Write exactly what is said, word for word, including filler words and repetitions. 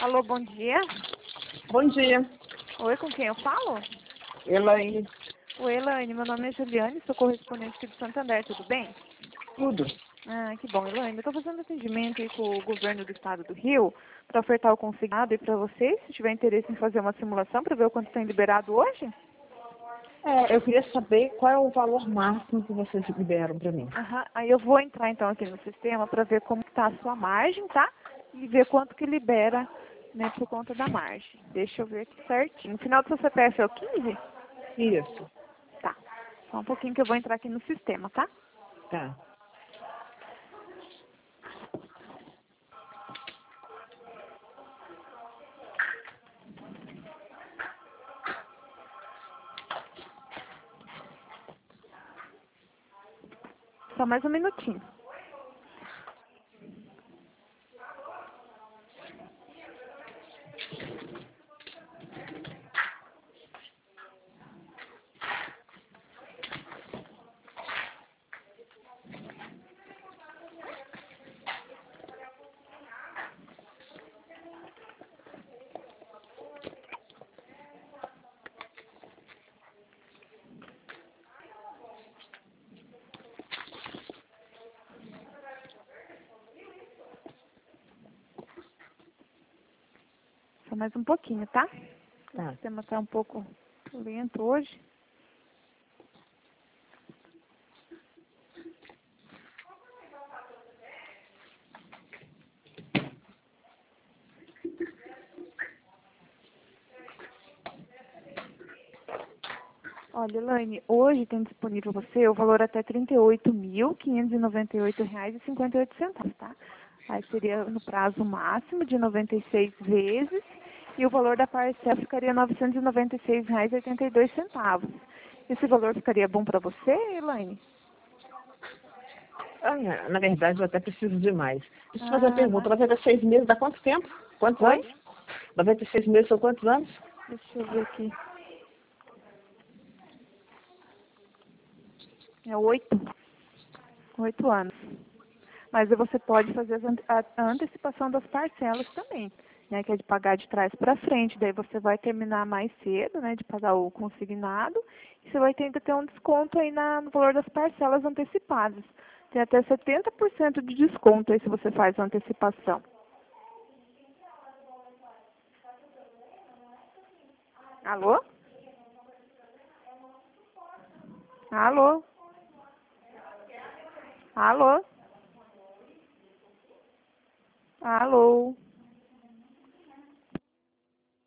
Alô, bom dia. Bom dia, Oi, com quem eu falo? Elaine. Oi, Elaine, meu nome é Juliane, sou correspondente aqui do Santander, tudo bem? Tudo. Ah, que bom, Elaine. Eu estou fazendo atendimento aí com o governo do estado do Rio para ofertar o consignado e para vocês, se tiver interesse em fazer uma simulação para ver o quanto tem liberado hoje. É, eu queria saber qual é o valor máximo que vocês liberam para mim. Aham, aí eu vou entrar então aqui no sistema para ver como está a sua margem, tá? E ver quanto que libera, né, por conta da margem. Deixa eu ver aqui certinho. O final do seu C P F é o quinze? Isso. Tá. Só um pouquinho que eu vou entrar aqui no sistema, tá? Tá. Só mais um minutinho. Só mais um pouquinho, tá? O Tá. sistema está um pouco lento hoje. Olha, Elaine, hoje tem disponível você o valor até trinta e oito mil, quinhentos e noventa e oito reais e cinquenta e oito centavos, tá? Aí seria no prazo máximo de noventa e seis vezes e o valor da parcela ficaria novecentos e noventa e seis reais e oitenta e dois centavos. Esse valor ficaria bom para você, Elaine? Ah, na na verdade, eu até preciso de mais. Deixa eu te fazer uma Ah, pergunta. mas... noventa e seis meses dá quanto tempo? Quantos Oi? anos? noventa e seis meses são quantos anos? Deixa eu ver aqui. É oito. Oito anos. Mas você pode fazer as ante- a a antecipação das parcelas também, né? Que é de pagar de trás para frente. Daí você vai terminar mais cedo, né? De pagar o consignado. E você vai ter, ainda ter um desconto aí na, no valor das parcelas antecipadas. Tem até setenta por cento de desconto aí se você faz a antecipação. Alô? Alô? Alô? Alô?